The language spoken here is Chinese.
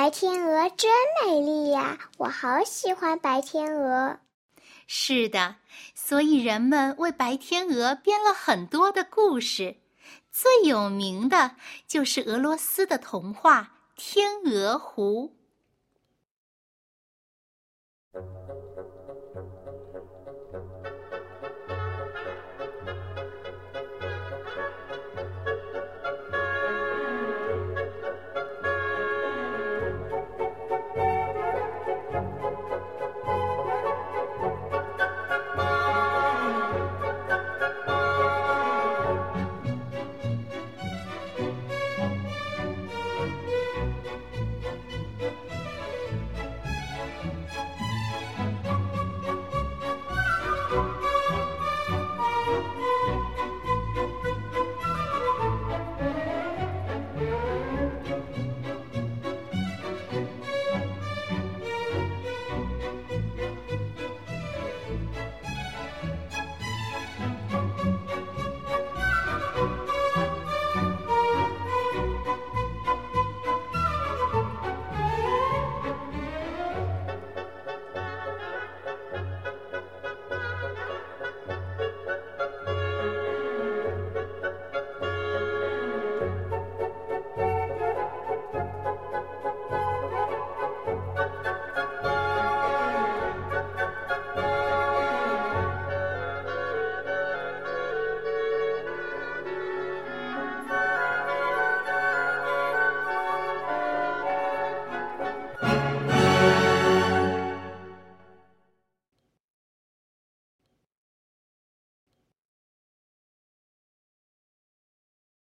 白天鹅真美丽呀，我好喜欢白天鹅。 是的，所以人们为白天鹅编了很多的故事，最有名的就是俄罗斯的童话《天鹅湖》。